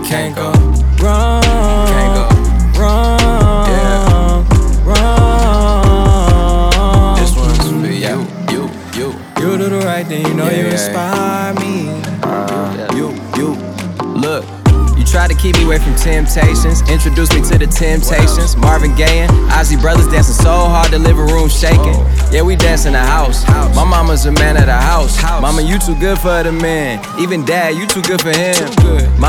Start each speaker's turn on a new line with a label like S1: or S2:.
S1: can't go wrong.
S2: Can't go
S1: wrong.
S2: Yeah.
S1: Wrong.
S2: This one's for you.
S1: You do the right thing, you know you inspire me.
S2: Look, you tried to keep me away from temptations, introduced me to the Temptations. Marvin Gaye and Ozzy Brothers dancing so hard the living room shaking. Yeah, we dance in the house. My mama's a man of the house. Mama, you too good for the man. Even dad, you too good for him.